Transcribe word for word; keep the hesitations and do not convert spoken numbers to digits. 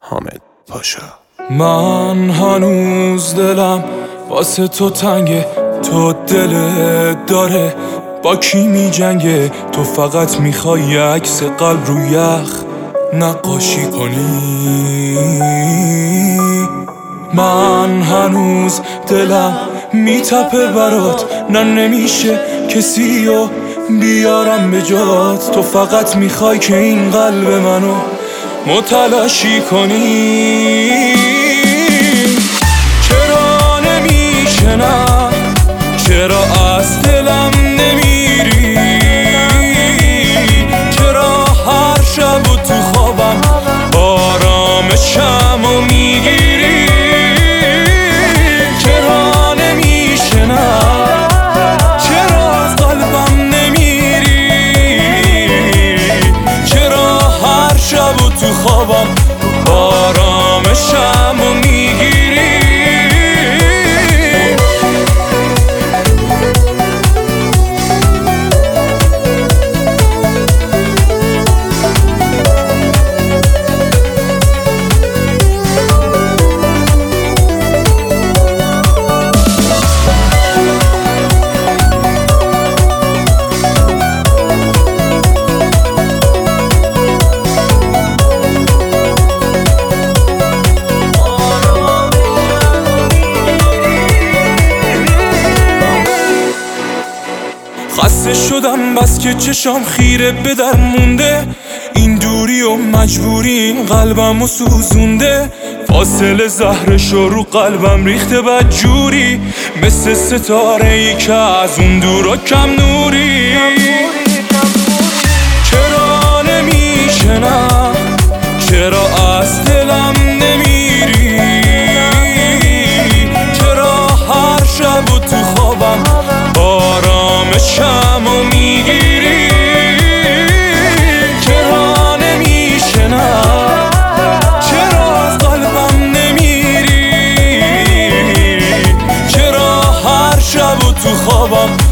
حامد پاشا. من هنوز دلم واسه تو تنگه، تو دلت داره با کی می جنگه؟ تو فقط میخوای عکس قلب رو یخ نقاشی کنی. من هنوز دلم میتپه برات، نه نمیشه کسی رو بیارم به جات. تو فقط میخوای که این قلب منو متلاشی کنی. چرا نمیشه نه، چرا از دلم نمیری؟ چرا هر شب و تو خوابم آرامشم و میگیری؟ چرا نمیشه نه، چرا از قلبم نمیری؟ چرا هر شب و تو خوابم آرامشم و میگیری؟ خسته شدم بس که چشام خیره به در مونده، این دوری و مجبوری این قلبم و سوزونده. فاصله زهرشو رو قلبم ریخته بدجوری، مثل ستاره ای که از اون دورا کم نوری. چرا نمیشه نه، چرا از دلم نمیری؟ چرا هر شب و تو خوابم آرامشم و میگیری؟ چرا نمیشه نه، چرا از قلبم نمیری؟ چرا هر شب و تو خوابم